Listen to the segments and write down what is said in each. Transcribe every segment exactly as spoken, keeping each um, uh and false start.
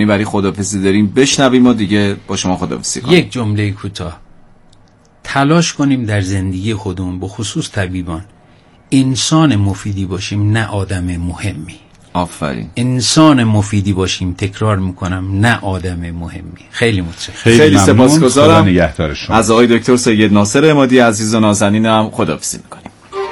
نازنین برای خداحافظی داریم بشنویم و دیگه با شما خداحافظی کنیم. یک جمله کوتاه: تلاش کنیم در زندگی خودمون به خصوص طبیبان انسان مفیدی باشیم، نه آدم مهمی. آفرین. انسان مفیدی باشیم، تکرار میکنم، نه آدم مهمی. خیلی متشکرم. خیلی, خیلی سپاسگزارم نگهدار شما. از آقای دکتر سید ناصر عمادی عزیز و نازنینم خداحافظی میکنیم.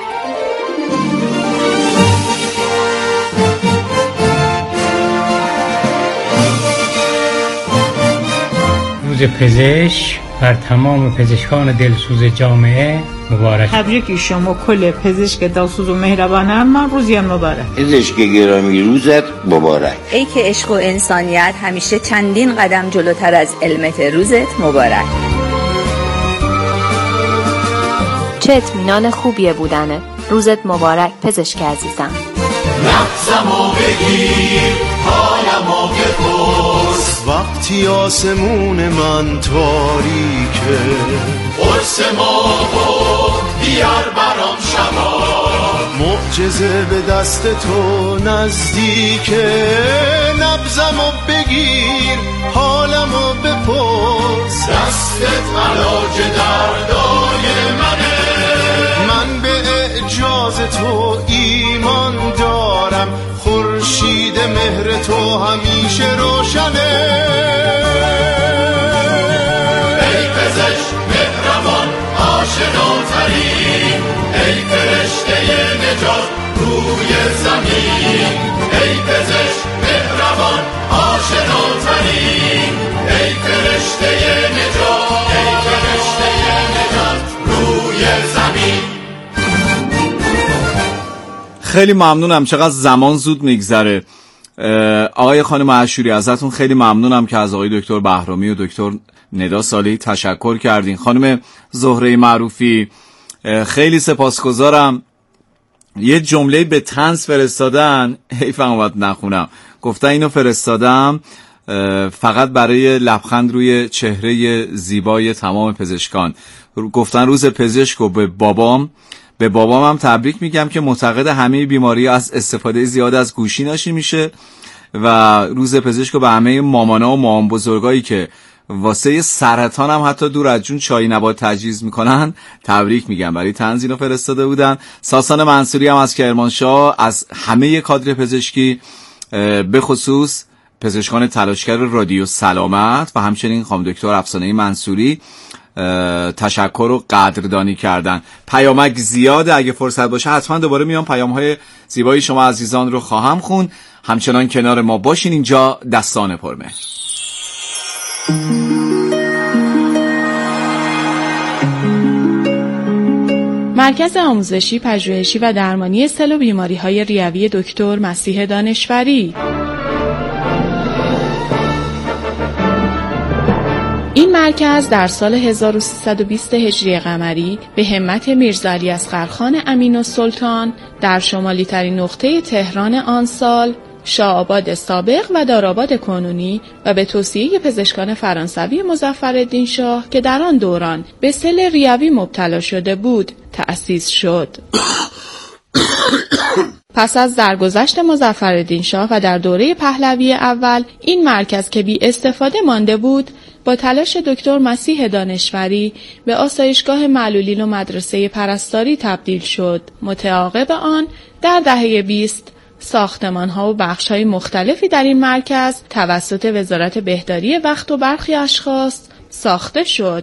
روز پزشک بر تمام پزشکان دلسوز جامعه مبارک. تبریک شما کل پزشک دلسوز و مهربانم. من روزی مبارک. پزشک گرامی روزت مبارک. ای که عشق و انسانیت همیشه چندین قدم جلوتر از علمت، روزت مبارک. چه اطمینان خوبیه بودنه. روزت مبارک پزشک عزیزم. نفسمو بگیر حالمو بپرس، وقتی آسمون من تاریکه، قرص ماهو بیار برام شما، معجزه به دست تو نزدیکه. نبضمو بگیر حالمو بپرس، دستت علاج دردای منه، من به اعجاز تو ایمان دارم، خورشید مهر تو همیشه روشنه. ای پزشک مهربان آشناترین، ای فرشته نجات روی زمین، ای پزشک مهربان آشناترین، ای فرشته نجات، ای فرشته نجات روی زمین. خیلی ممنونم، چقدر زمان زود میگذره. آقای خانم عاشوری ازتون خیلی ممنونم که از آقای دکتر بهرامی و دکتر ندا صالحی تشکر کردین. خانم زهره معروفی خیلی سپاسگزارم. یه جمله به طنز فرستادن، حیفم اومد نخونم، گفتن اینو فرستادم فقط برای لبخند روی چهره زیبای تمام پزشکان. گفتن روز پزشک و به بابام به بابام هم تبریک میگم که معتقد همه بیماری از استفاده زیاد از گوشی ناشی میشه و روز پزشک و به همه مامانا و مامان بزرگایی که واسه سرطان هم حتی دور از جون چای نبات تجویز میکنن تبریک میگم. برای طنز اینو فرستاده بودن. ساسان منصوری هم از کرمانشاه از همه کادر پزشکی به خصوص پزشکان تلاشگر رادیو سلامت و همچنین خانم دکتر افسانه منصوری تشکر و قدردانی کردن. پیامک زیاده، اگه فرصت باشه حتما دوباره میام پیام‌های زیبای شما عزیزان رو خواهم خون. همچنان کنار ما باشین. اینجا دستان پرمهر. مرکز آموزشی، پژوهشی و درمانی سل و بیماری‌های ریوی دکتر مسیح دانشوری. این مرکز در سال هزار و سیصد و بیست هجری قمری به همت میرزا علی اصغرخان امین‌السلطان در شمالی ترین نقطه تهران آن سال، شاه‌آباد سابق و دارآباد کنونی و به توصیه پزشکان فرانسوی مظفرالدین شاه که در آن دوران به سل ریوی مبتلا شده بود تأسیس شد. پس از درگذشت مظفرالدین شاه و در دوره پهلوی اول، این مرکز که بی استفاده مانده بود با تلاش دکتر مسیح دانشوری به آسایشگاه معلولین و مدرسه پرستاری تبدیل شد. متعاقب آن در دهه بیست ساختمان‌ها و بخش‌های مختلفی در این مرکز توسط وزارت بهداری وقت و برخی اشخاص ساخته شد.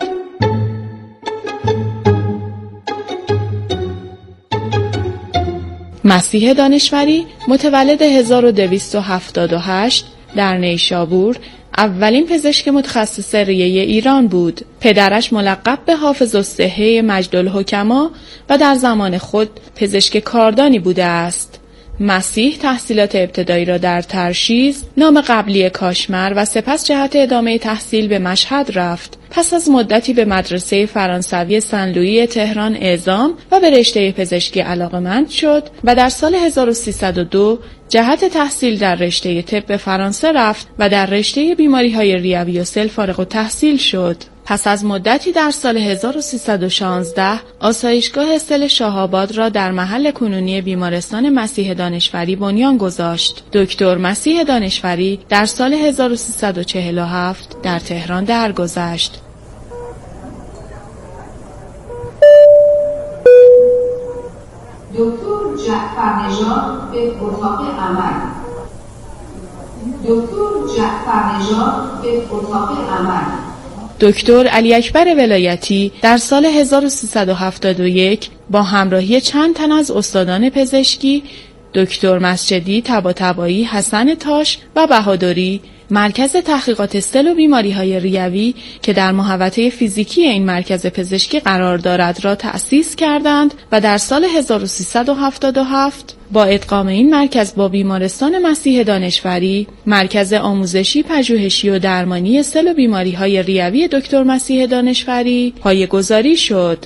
مسیح دانشوری متولد هزار و دویست و هفتاد و هشت در نیشابور اولین پزشک متخصص ریه ایران بود. پدرش ملقب به حافظ الصحه مجدالحکما و در زمان خود پزشک کاردانی بوده است. مسیح تحصیلات ابتدایی را در ترشیز، نام قبلی کاشمر و سپس جهت ادامه تحصیل به مشهد رفت. پس از مدتی به مدرسه فرانسوی سن لویی تهران اعزام و به رشته پزشکی علاقه‌مند شد و در سال هزار و سیصد و دو جهت تحصیل در رشته طب فرانسه رفت و در رشته بیماری‌های ریوی و سل فارغ التحصیل شد. پس از مدتی در سال هزار و سیصد و شانزده آسایشگاه استل شاه‌آباد را در محل کنونی بیمارستان مسیح دانشوری بنیان گذاشت. دکتر مسیح دانشوری در سال هزار و سیصد و چهل و هفت در تهران درگذشت. دکتر جعفرنژاد به اتاق عمل. دکتر جعفرنژاد به اتاق عمل. دکتر علی اکبر ولایتی در سال هزار و سیصد و هفتاد و یک با همراهی چند تن از استادان پزشکی، دکتر مسجدی، طباطبایی، حسن تاش و بهادری، مرکز تحقیقات سل و بیماری‌های ریوی که در محوطه فیزیکی این مرکز پزشکی قرار دارد را تأسیس کردند و در سال هزار و سیصد و هفتاد و هفت با ادغام این مرکز با بیمارستان مسیح دانشوری، مرکز آموزشی، پژوهشی و درمانی سل و بیماری‌های ریوی دکتر مسیح دانشوری پایه‌گذاری شد.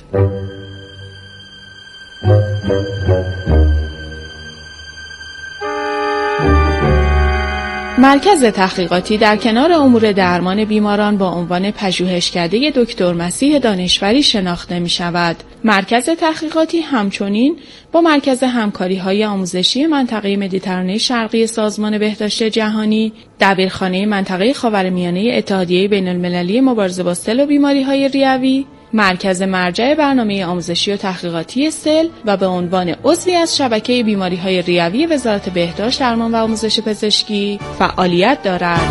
مرکز تحقیقاتی در کنار امور درمان بیماران با عنوان پژوهشکده دکتر مسیح دانشوری شناخته می شود. مرکز تحقیقاتی همچنین با مرکز همکاری‌های آموزشی منطقه مدیترانه شرقی سازمان بهداشت جهانی، دبیرخانه منطقه خاورمیانه اتحادیه بین‌المللی مبارزه با سل و بیماری‌های ریوی، مرکز مرجع برنامه آموزشی و تحقیقاتی سل و به عنوان عضوی از شبکه بیماری‌های ریوی وزارت بهداشت، درمان و آموزش پزشکی فعالیت دارد.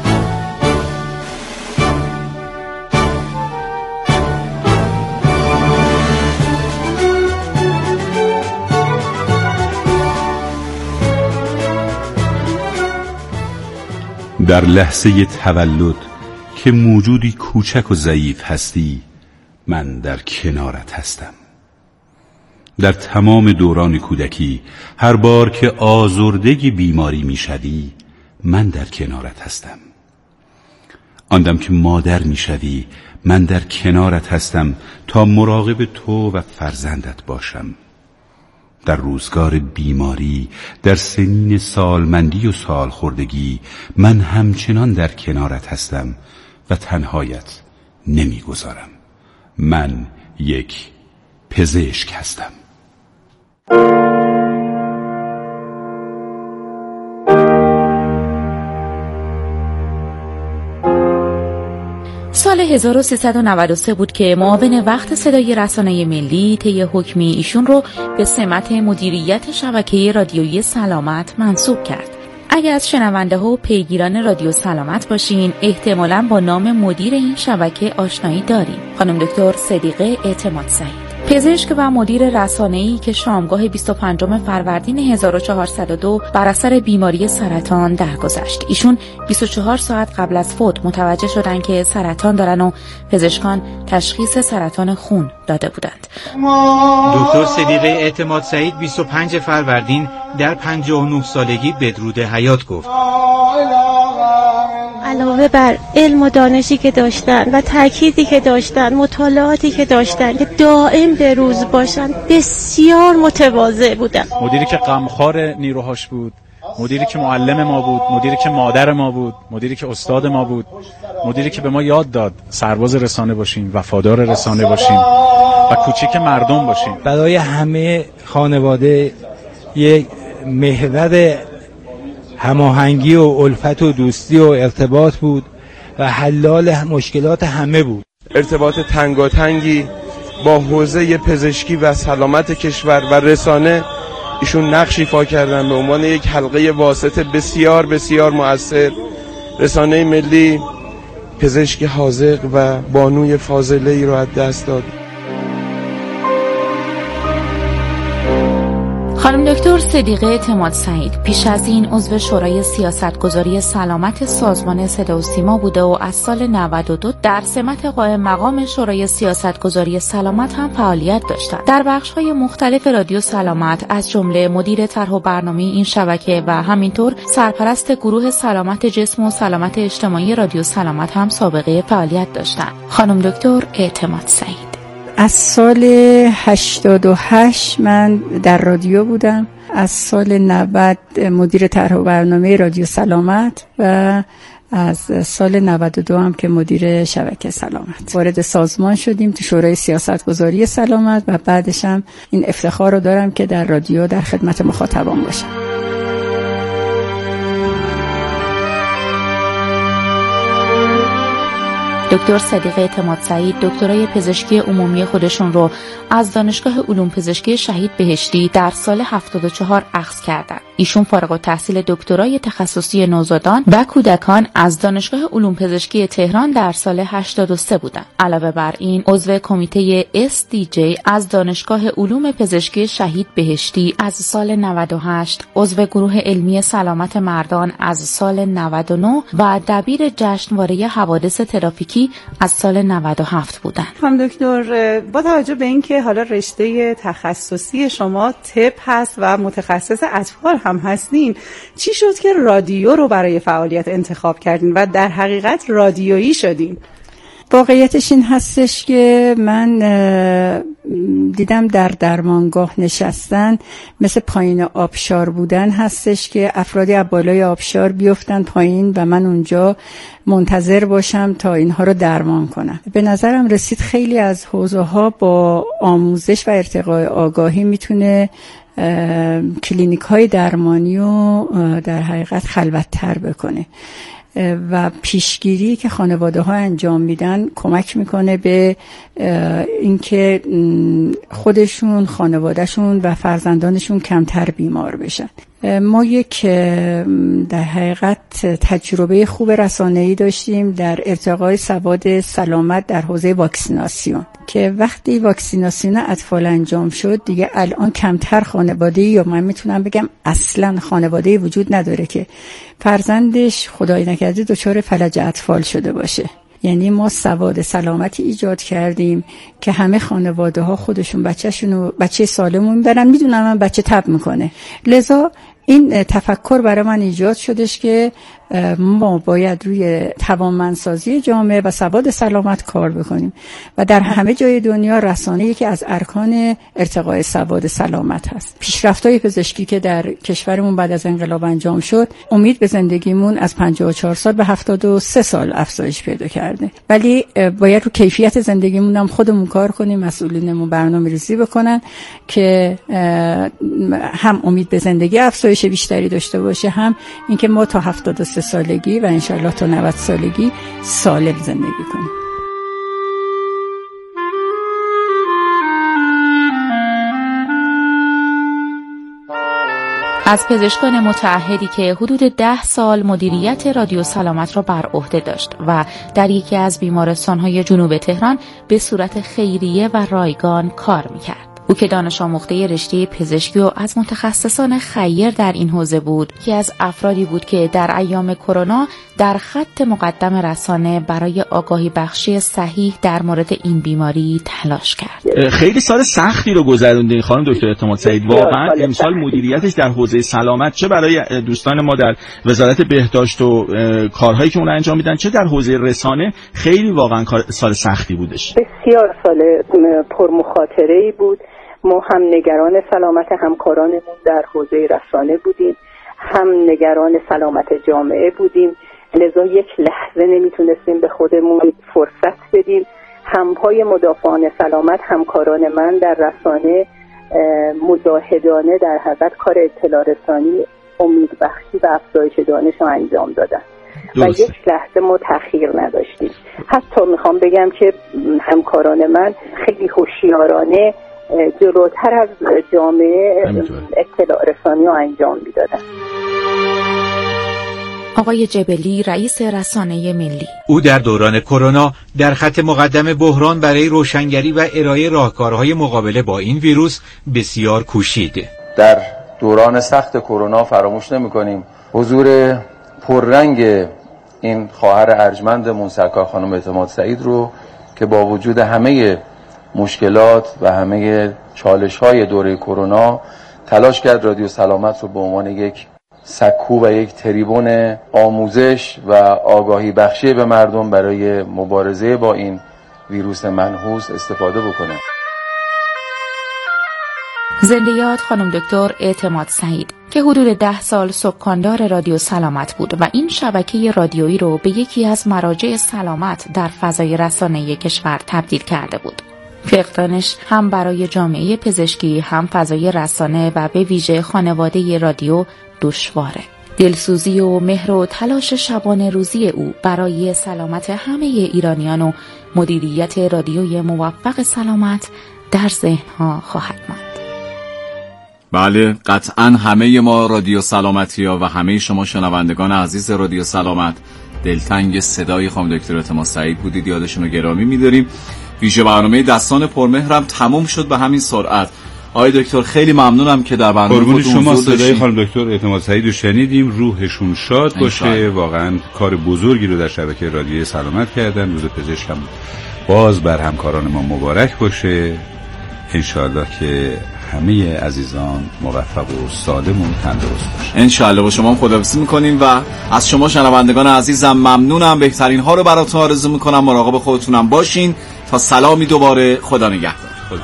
در لحظه تولد که موجودی کوچک و ضعیف هستی، من در کنارت هستم. در تمام دوران کودکی هر بار که آزرده بیماری میشوی، من در کنارت هستم. آندم که مادر میشوی، من در کنارت هستم تا مراقب تو و فرزندت باشم. در روزگار بیماری، در سنین سالمندی و سالخوردگی، من همچنان در کنارت هستم و تنهایت نمیگذارم. من یک پزشک هستم. سال هزار و سیصد و نود و سه بود که معاون وقت صدای رسانه ملی طی حکمی ایشون رو به سمت مدیریت شبکه رادیویی سلامت منصوب کرد. اگر از شنونده ها و پیگیران رادیو سلامت باشین، احتمالاً با نام مدیر این شبکه آشنایی داریم. خانم دکتر صدیقه اعتماد سعید، پزشک و مدیر رسانه‌ای که شامگاه بیست و پنجم فروردین هزار و چهارصد و دو بر اثر بیماری سرطان درگذشت. ایشون بیست و چهار ساعت قبل از فوت متوجه شدن که سرطان دارن و پزشکان تشخیص سرطان خون داده بودند. دکتر صدیقه اعتماد سعید بیست و پنجم فروردین در پنجاه و نه سالگی بدرود حیات گفت. علاوه بر علم و دانشی که داشتن و تأکیدی که داشتن، مطالعاتی که داشتن که دائم به روز باشن، بسیار متواضع بودن. مدیری که غمخوار نیروهاش بود، مدیری که معلم ما بود، مدیری که مادر ما بود، مدیری که استاد ما بود، مدیری که به ما یاد داد سرباز رسانه باشیم، وفادار رسانه باشیم و کوچیک مردم باشیم. برای همه خانواده یک محور هماهنگی و الفت و دوستی و ارتباط بود و حلال مشکلات همه بود. ارتباط تنگاتنگی با حوزه پزشکی و سلامت کشور و رسانه ایشون نقش ایفا کردن به عنوان یک حلقه واسط بسیار بسیار مؤثر. رسانه ملی پزشک حاذق و بانوی فاضله ای رو از دست داد. خانم دکتر صدیقه اعتماد سعید پیش از این عضو شورای سیاستگذاری سلامت سازمان صدا و سیما بوده و از سال نود و دو در سمت قائم مقام شورای سیاستگذاری سلامت هم فعالیت داشتند. در بخش‌های مختلف رادیو سلامت از جمله مدیر طرح و برنامه این شبکه و همینطور سرپرست گروه سلامت جسم و سلامت اجتماعی رادیو سلامت هم سابقه فعالیت داشتند. خانم دکتر اعتماد سعید از سال هشتاد و هشت من در رادیو بودم، از سال نود مدیر طرح و برنامه رادیو سلامت و از سال نود و دو هم که مدیر شبکه سلامت وارد سازمان شدیم تو شورای سیاستگذاری سلامت و بعدش هم این افتخار رو دارم که در رادیو در خدمت مخاطبان باشم. دکتر صدیقه اعتماد سعید دکترای پزشکی عمومی خودشون رو از دانشگاه علوم پزشکی شهید بهشتی در سال هفتاد و چهار اخذ کردند. ایشون فارغ التحصیل دکترای تخصصی نوزادان و کودکان از دانشگاه علوم پزشکی تهران در سال هشتاد و سه بودند. علاوه بر این عضو کمیته اس دی جی از دانشگاه علوم پزشکی شهید بهشتی از سال نود و هشت، عضو گروه علمی سلامت مردان از سال نود و نه و دبیر جشنواره حوادث ترافیکی از سال نود و هفت بودند. خانم دکتر، با توجه به اینکه حالا رشته تخصصی شما طب هست و متخصص اطفال هم هستین، چی شد که رادیو رو برای فعالیت انتخاب کردین و در حقیقت رادیویی شدین؟ واقعیتش این هستش که من دیدم در درمانگاه نشستن مثل پایین آبشار بودن هستش که افرادی از بالای آبشار بیفتن پایین و من اونجا منتظر باشم تا اینها رو درمان کنم. به نظرم رسید خیلی از حوزه ها با آموزش و ارتقای آگاهی میتونه کلینیک های درمانی رو در حقیقت خلوت‌تر بکنه و پیشگیری که خانواده ها انجام میدن کمک میکنه به اینکه خودشون، خانوادهشون و فرزندانشون کمتر بیمار بشن. ما یک در حقیقت تجربه خوب رسانه‌ای داشتیم در ارتقای سواد سلامت در حوزه واکسیناسیون که وقتی واکسیناسیون اطفال انجام شد دیگه الان کمتر خانواده‌ای یا من میتونم بگم اصلا خانواده‌ای وجود نداره که فرزندش خدای نکرده دچار فلج اطفال شده باشه. یعنی ما سواد سلامتی ایجاد کردیم که همه خانواده ها خودشون بچه‌شونو بچه سالمون میبرن، میدونن من بچه تب میکنه. لذا این تفکر برای من ایجاد شدش که ما باید روی توانمندسازی جامعه و سواد سلامت کار بکنیم و در همه جای دنیا رسانه یکی از ارکان ارتقای سواد سلامت هست. پیشرفت‌های پزشکی که در کشورمون بعد از انقلاب انجام شد، امید به زندگیمون از پنجاه و چهار سال به هفتاد و سه سال افزایش پیدا کرده. ولی باید رو کیفیت زندگیمون هم خودمون کار کنیم، مسئولینمون برنامه‌ریزی بکنن که هم امید به زندگی افزایش بیشتری داشته باشه، هم اینکه ما تا هفتاد و سه سالگی و انشالله تا نود سالگی سالم زندگی کنیم. از پزشکان متعهدی که حدود ده سال مدیریت رادیو سلامت را بر عهده داشت و در یکی از بیمارستان‌های جنوب تهران به صورت خیریه و رایگان کار می‌کرد. او که دانش آموخته رشته پزشکی و از متخصصان خیر در این حوزه بود، که از افرادی بود که در ایام کرونا در خط مقدم رسانه برای آگاهی بخشی صحیح در مورد این بیماری تلاش کرد. خیلی سال سختی رو گذروندین خانم دکتر اعتماد سعید. واقعا امسال مدیریتش در حوزه سلامت، چه برای دوستان ما در وزارت بهداشت و کارهایی که اون انجام میدن، چه در حوزه رسانه، خیلی واقعا سال سختی بودش. بسیار سال پرمخاطره‌ای بود. ما هم نگران سلامت همکارانمون در حوزه رسانه بودیم، هم نگران سلامت جامعه بودیم. لذا یک لحظه نمیتونستیم به خودمون فرصت بدیم. همپای مدافعان سلامت، همکاران من در رسانه مجاهدانه در حقیقت کار اطلاع رسانی امیدبخشی و افزایش دانش رو انجام دادن و یک لحظه ما تأخیر نداشتیم. حتی میخوام بگم که همکاران من خیلی هوشیارانه جلوتر از جامعه اطلاع رسانی رو انجام میدادن. آقای جبلی، رئیس رسانه ملی: او در دوران کرونا در خط مقدم بحران برای روشنگری و ارائه راهکارهای مقابله با این ویروس بسیار کوشید. در دوران سخت کرونا فراموش نمی‌کنیم حضور پررنگ این خواهر ارجمندمون سرکار خانم اعتماد سعید رو که با وجود همه مشکلات و همه چالش‌های دوره کرونا تلاش کرد رادیو سلامت رو به عنوان یک سکو و یک تریبون آموزش و آگاهی بخشی به مردم برای مبارزه با این ویروس منحوس استفاده بکنه. زنده یاد خانم دکتر اعتماد سعید که حدود ده سال سکاندار رادیو سلامت بود و این شبکه رادیویی رو به یکی از مراجع سلامت در فضای رسانه‌ای کشور تبدیل کرده بود. فقدانش هم برای جامعه پزشکی هم فضای رسانه و به ویژه خانواده رادیو دشواره. دلسوزی و مهر و تلاش شبانه روزی او برای سلامت همه ایرانیان و مدیریت رادیوی موفق سلامت در ذهنها خواهد ماند. بله، قطعا همه ما رادیو سلامتی ها و همه شما شنوندگان عزیز رادیو سلامت دلتنگ صدای خانم دکتر اعتماد سعید بودید، یادشون رو گرامی می‌داریم. ویژه برنامه دستان پرمهرم تموم شد به همین سرعت. آقای دکتر خیلی ممنونم که در برنامه خودتون شما صدای خانم دکتر اعتماد سعید رو شنیدیم. روحشون شاد باشه. واقعا کار بزرگی رو در شبکه رادیوی سلامت کردن. روز پزشک هم باز بر همکاران ما مبارک باشه. انشاءالله که همه عزیزان موفق و سالم و تندرست باشن. انشاءالله. با شما خداحافظی میکنیم و از شما شنوندگان عزیزم ممنونم. بهترین ها رو براتون آرزو میکنم. مراقب خودتونم باشین. تا سلامی دوباره. خدا نگهدار. خدا.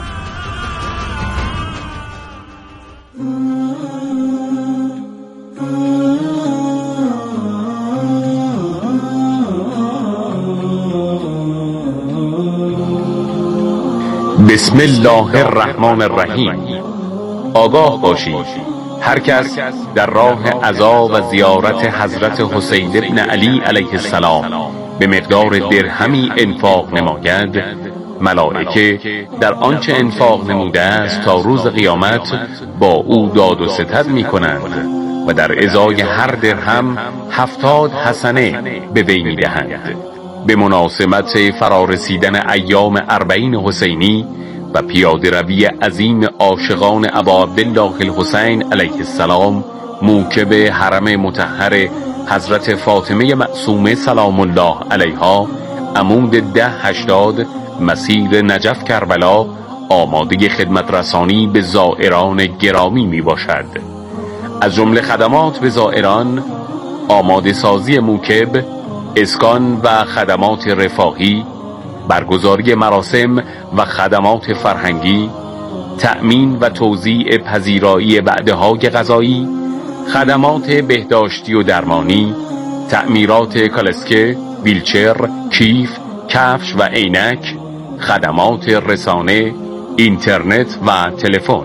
بسم الله الرحمن الرحیم. آگاه باشید هر کس در راه عزا و زیارت حضرت حسین ابن علی علیه السلام به مقدار درهمی انفاق نماید، ملائکه در آنچه انفاق نموده است تا روز قیامت با او داد و ستد می کنند و در ازای هر درهم هفتاد حسنه به وی می دهند. به مناسبت فرارسیدن ایام اربعین حسینی و پیاده روی عظیم عاشقان ابا عبدالله الحسین علیه السلام موکب حرم مطهر حضرت فاطمه معصومه سلام الله علیها، عمود ده هشتاد مسیر نجف کربلا آماده خدمت رسانی به زائران گرامی می باشد. از جمله خدمات به زائران آماده سازی موکب، اسکان و خدمات رفاهی، برگزاری مراسم و خدمات فرهنگی، تأمین و توزیع پذیرایی وعده‌های غذایی، خدمات بهداشتی و درمانی، تعمیرات کالسکه، ویلچر، کیف، کفش و عینک، خدمات رسانه، اینترنت و تلفن.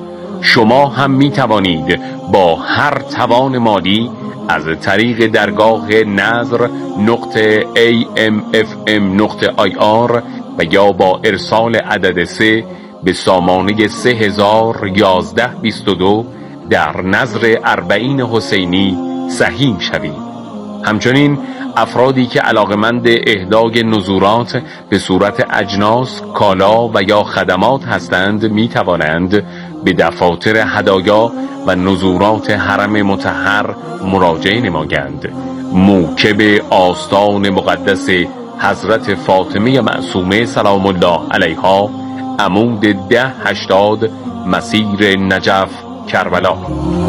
شما هم می توانید با هر توان مالی از طریق درگاه نظر نقطه ای ام اف ام نقطه آی آر و یا با ارسال عدد سه به سامانه سه هزار و یازده بیست و دو در نظر اربعین حسینی سهیم شوید. همچنین افرادی که علاقمند اهدای نذورات به صورت اجناس، کالا و یا خدمات هستند می توانند به دفاتر هدایا و نذورات حرم مطهر مراجعه نمایند. موکب آستان مقدس حضرت فاطمه معصومه سلام الله علیها، عمود ده هشتاد مسیر نجف کربلا.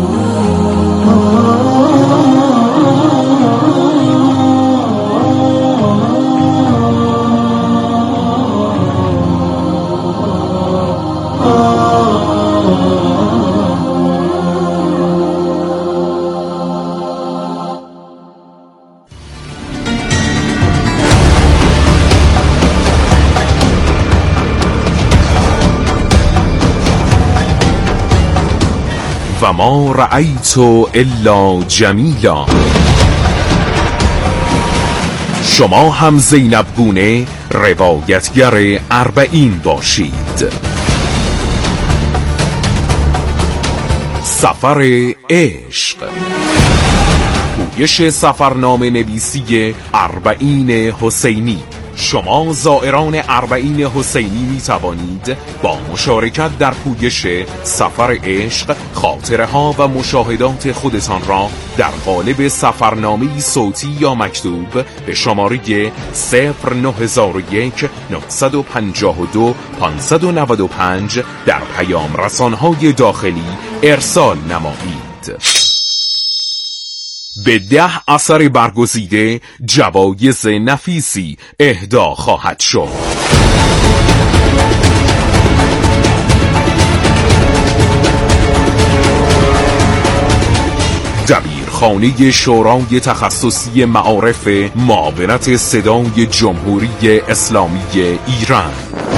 و ما رأیت الا جمیلا. شما هم زینب گونه روایتگر اربعین باشید. سفر عشق، پویش سفرنامه نویسی اربعین حسینی. شما زائران اربعین حسینی می توانید با مشارکت در پویش سفر عشق خاطره ها و مشاهدات خودتان را در قالب سفرنامه صوتی یا مکتوب به شماره صفر نه یک نه پنج دو پنج نه پنج در پیام رسانهای داخلی ارسال نمایید. به ده اثر برگزیده جوایز نفیسی اهدا خواهد شد. دبیرخانه شورای تخصصی معارف معاونت صدای جمهوری اسلامی ایران.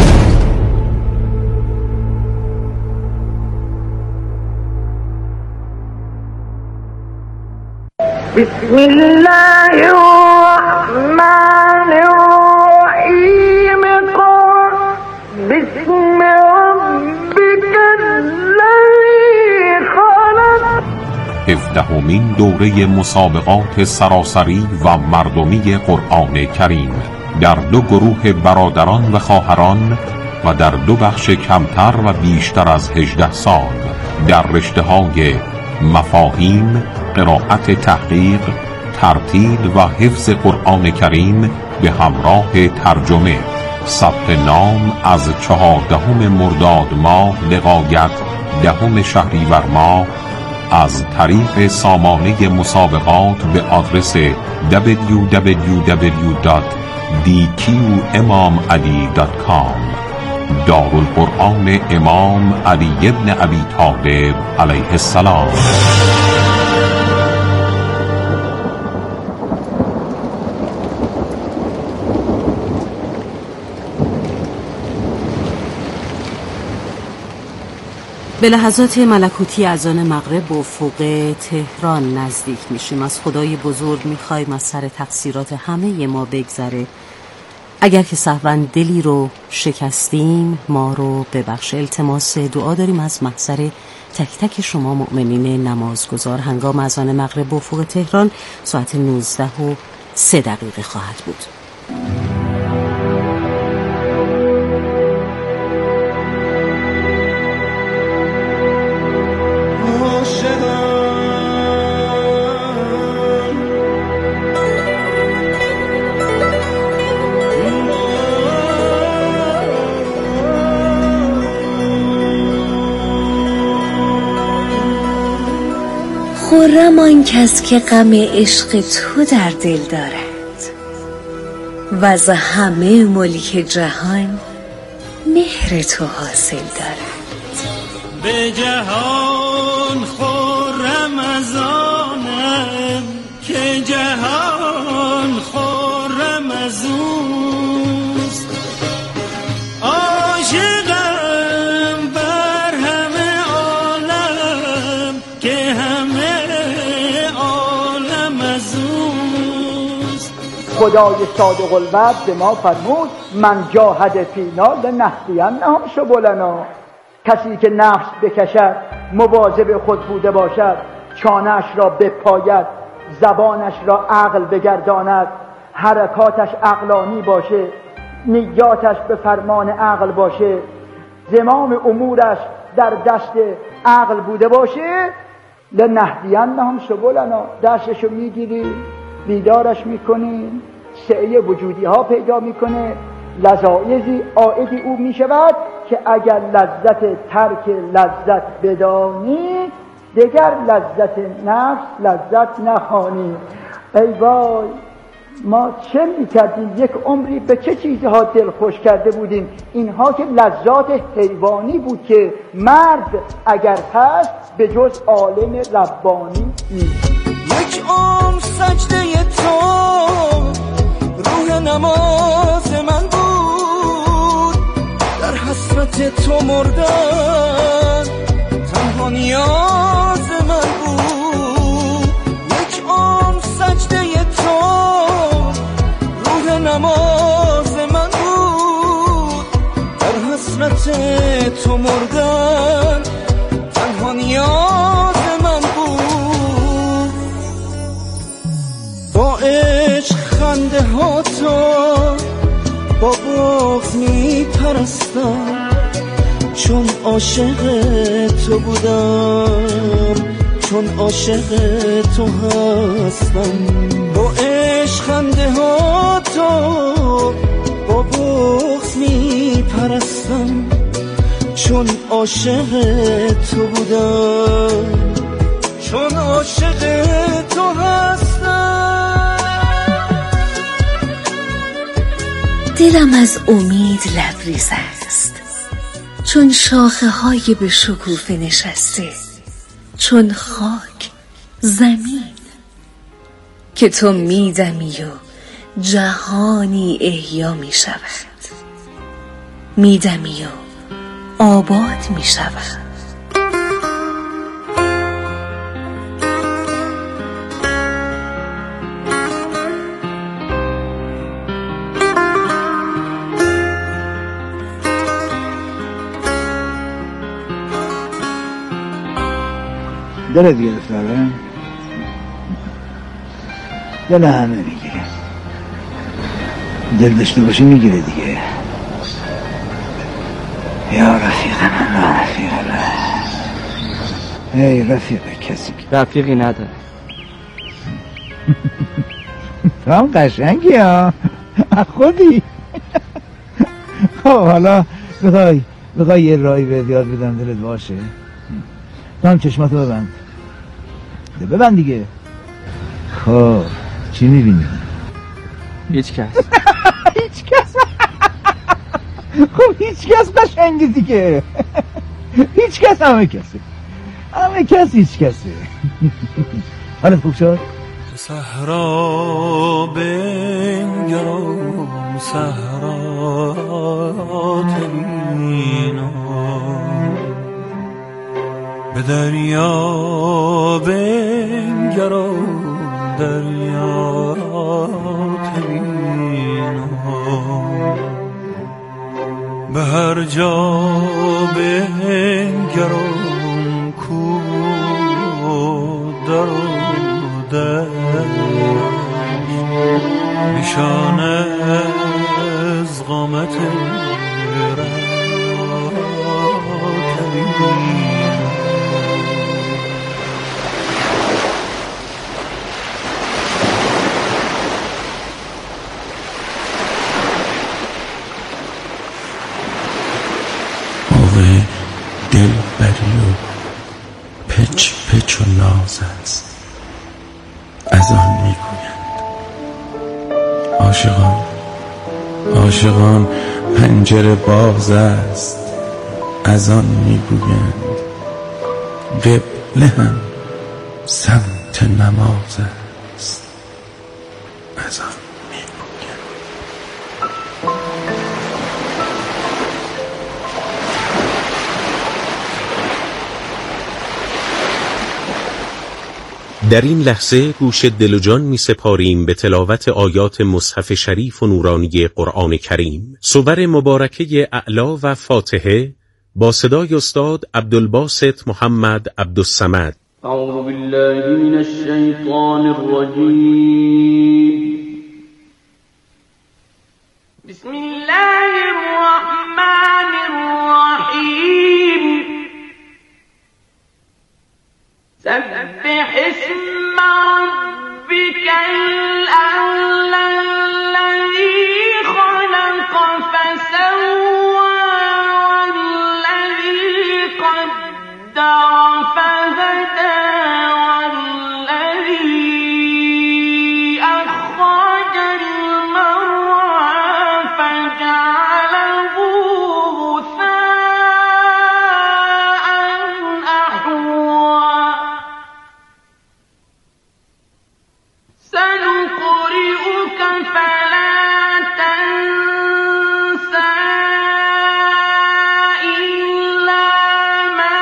بسم الله الرحمن الرحیم قل بسم ربک الذی خلق. هفدهمین دوره مسابقات سراسری و مردمی قرآن کریم در دو گروه برادران و خواهران و در دو بخش کمتر و بیشتر از هجده سال در رشته‌های مفاهیم، قرائت تحقیق، ترتیل و حفظ قرآن کریم به همراه ترجمه. ثبت نام از چهاردهم مرداد ماه لغایت دهم شهریور ماه از طریق سامانه مسابقات به آدرس دبلیو دبلیو دبلیو دات دی کیو امام علی دات کام. دارالقرآن امام علی ابن ابی طالب علیه السلام. به لحظات ملکوتی اذان مغرب به افق تهران نزدیک میشیم. از خدای بزرگ میخوایم از سر تقصیرات همه ما بگذره. اگر که سهواً دلی رو شکستیم ما رو ببخش. التماس دعا داریم از محضر تک تک شما مؤمنین نمازگزار. هنگام اذان مغرب به افق تهران ساعت نوزده و سه دقیقه خواهد بود. خرم آن کس که غم عشق تو در دل دارد و از همه ملک جهان مهر تو حاصل دارد. به جهان خرم از آنم که جهان خرم از اوست. عاشقم بر همه عالم که همه عالم از اوست. خدای صادق الوعد به ما فرمود من جاهد فینا لنهدینهم سبلنا. کسی که نفس بکشد، مواظب خود بوده باشد، چانه‌اش را بپاید، زبانش را عقل بگرداند، حرکاتش عقلانی باشه، نیاتش به فرمان عقل باشه، زمام امورش در دست عقل بوده باشه، لنهدینهم سبلنا. دستشو میگیری، بیدارش میکنی، سعی وجودی ها پیدا میکنه، لذایزی عائدی او میشود که اگر لذت ترک لذت بدانی دیگر لذت نفس لذت نخوانی. ای وای ما چه میکردیم، یک عمری به چه چیزها دل خوش کرده بودیم. اینها که لذات حیوانی بود که مرد اگر هست به جز عالم ربانی نیست. یک عمر سجده تو روح نماز من بود، در حسرت تو مردن تنها نیاز من بود. یک عمر سجده تو روح نماز من بود، در حسرت تو مردن تنها نیاز من بود. با عشق خنده ها تو با بغض می پرستم، چون عاشق تو بودم چون عاشق تو هستم. با عشق خنده ها تو با بغض می پرستم، چون عاشق تو بودم چون عاشق تو هستم. دلم از امید لبریز است، چون شاخه های به شکوفه نشسته، چون خاک زمین که تو میدمی و جهانی احیا می شود، میدمی و آباد می شود. دلت گرفت آره؟ دل همه میگیره، دل داشته باشی میگیره دیگه. یا رفیق من و رفیق من. ای رفیق کسی رفیقی نداره. تو هم قشنگی ها خودی. خب حالا بخوای بخوای یه راهی بهت یاد بدم دلت باشه، تو هم چشماتو ببند. ببند دیگه. خب چی میبینی؟ هیچ کس. هیچ کس. خب هیچ کس قشنگی دیگه. هیچ کس همه کسه، همه کس هیچ کسه. حالت خوب شد؟ صحرا بنگرم صحرا تبینم، به دریا بنگرم دریا تبینم، به هر جا بنگرم کو در نشان از قامت را موقع دل بری و پچ پچ و ناز است، از آن میگویند عاشقان عاشقان پنجره باز است، از آن میگویند قبله هم سمت نماز است، از آن در این لحظه گوش دل و جان می سپاریم به تلاوت آیات مصحف شریف و نورانی قرآن کریم. سور مبارکه اعلا و فاتحه با صدای استاد عبدالباسط محمد عبدالصمد. اعوذ بالله من الشیطان الرجیم. بسم الله الرحمن الرحیم. سبح اسم ربك الأعلى الذي خلق فسوى والذي قدر فهدى والذي أخرج المرعى فجعله غثاء أحوى. سنقرئك فلا تنسى إلا ما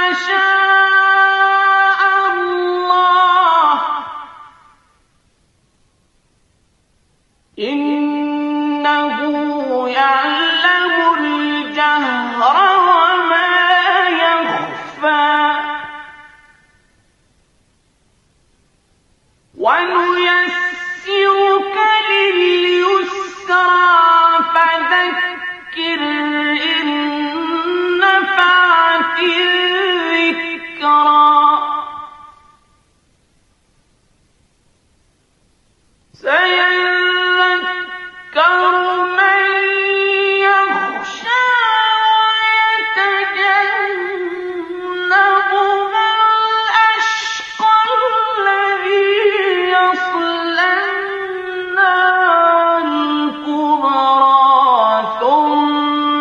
شاء الله إنه يعلم الجهر وما يخفى. ونيسرك لليسرى فذكر إن نفعت الذكرى. سيذكر من يخشى ويتجنبها الأشقى الذي يصلى النار الكبرى ثم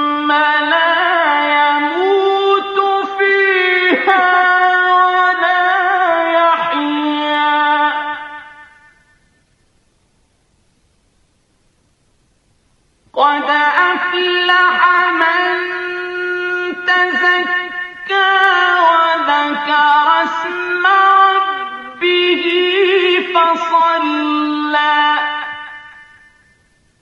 قد أفلح من تزكى وذكر اسم ربه فصلى